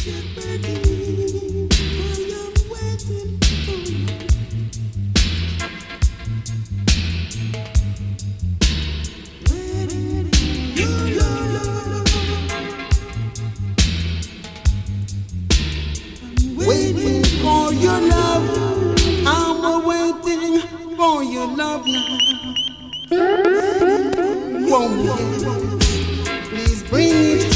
Waiting for your love, I'm waiting for your love now. Won't you please bring it